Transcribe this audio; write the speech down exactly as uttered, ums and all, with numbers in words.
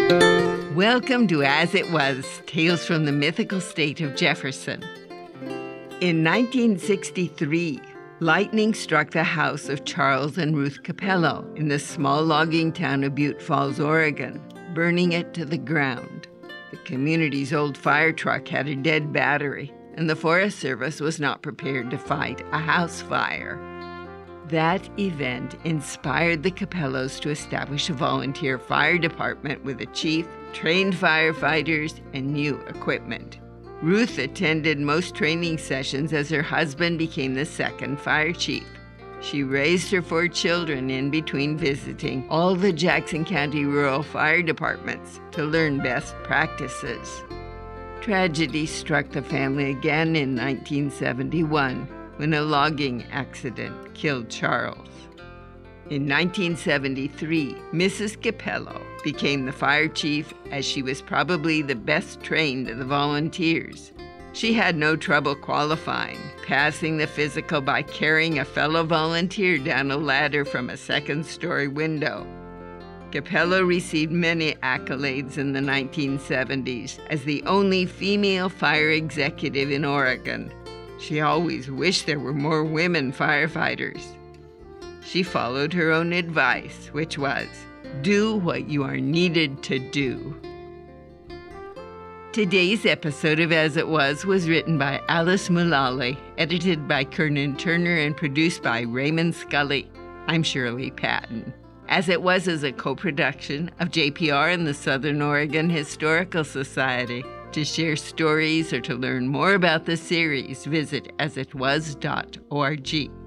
Welcome to As It Was, Tales from the Mythical State of Jefferson. In nineteen sixty-three, lightning struck the house of Charles and Ruth Capello in the small logging town of Butte Falls, Oregon, burning it to the ground. The community's old fire truck had a dead battery, and the Forest Service was not prepared to fight a house fire. That event inspired the Capellos to establish a volunteer fire department with a chief, trained firefighters, and new equipment. Ruth attended most training sessions as her husband became the second fire chief. She raised her four children in between visiting all the Jackson County rural fire departments to learn best practices. Tragedy struck the family again in nineteen seventy-one when a logging accident killed Charles. In nineteen seventy-three, Missus Capello became the fire chief as she was probably the best trained of the volunteers. She had no trouble qualifying, passing the physical by carrying a fellow volunteer down a ladder from a second-story window. Capello received many accolades in the nineteen seventies as the only female fire executive in Oregon. She always wished there were more women firefighters. She followed her own advice, which was, do what you are needed to do. Today's episode of As It Was was written by Alice Mullally, edited by Kernan Turner, and produced by Raymond Scully. I'm Shirley Patton. As It Was is a co-production of J P R and the Southern Oregon Historical Society. To share stories or to learn more about the series, visit as it was dot org.